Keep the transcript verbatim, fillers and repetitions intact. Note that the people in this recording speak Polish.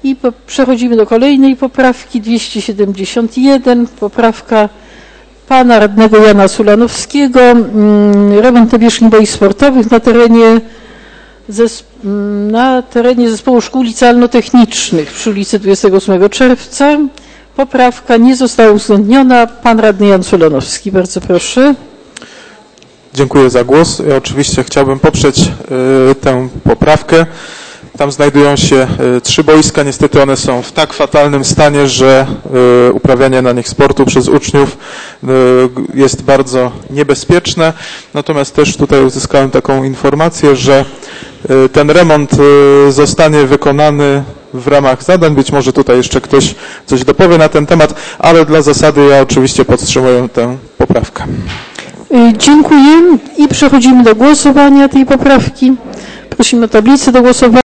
I po, przechodzimy do kolejnej poprawki, dwieście siedemdziesiąt jeden, poprawka pana radnego Jana Sulanowskiego, mm, remont nawierzchni boisk sportowych na terenie, zesp na terenie Zespołu Szkół Licealno-Technicznych przy ulicy dwudziestego ósmego czerwca. Poprawka nie została uwzględniona. Pan radny Jan Sulanowski, bardzo proszę. Dziękuję za głos. Ja oczywiście chciałbym poprzeć y, tę poprawkę. Tam znajdują się y, trzy boiska. Niestety one są w tak fatalnym stanie, że y, uprawianie na nich sportu przez uczniów y, jest bardzo niebezpieczne. Natomiast też tutaj uzyskałem taką informację, że y, ten remont y, zostanie wykonany w ramach zadań. Być może tutaj jeszcze ktoś coś dopowie na ten temat, ale dla zasady ja oczywiście podtrzymuję tę poprawkę. Dziękuję i przechodzimy do głosowania tej poprawki. Prosimy o tablicę do głosowania.